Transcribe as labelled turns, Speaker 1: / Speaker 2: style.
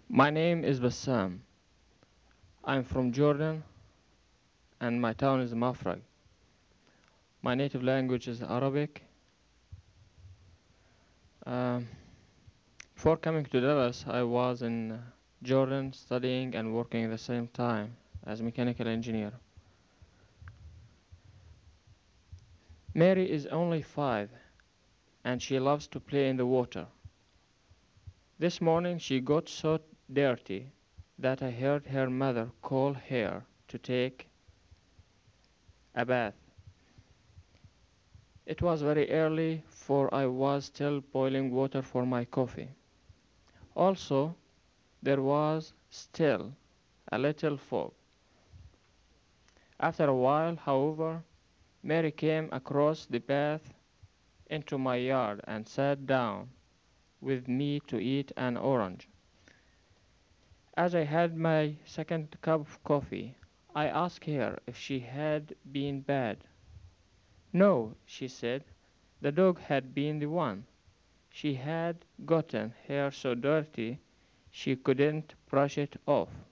Speaker 1: My name is Bassam. I'm from Jordan and my town is Mafraq. My native language is Arabic. Um, Before coming to Dallas, I was in Jordan studying and working at the same time as mechanical engineer. Mary is only 5 and she loves to play in the water. This morning she got so dirty that I heard her mother call her to take a bath. It was very early, for I was still boiling water for my coffee. Also, there was still a little fog. After a while, however, Mary came across the path into my yard and sat down with me to eat an orange. As I had my second cup of coffee, I asked her if she had been bad. No, she said, the dog had been the one. She had gotten hair so dirty she couldn't brush it off.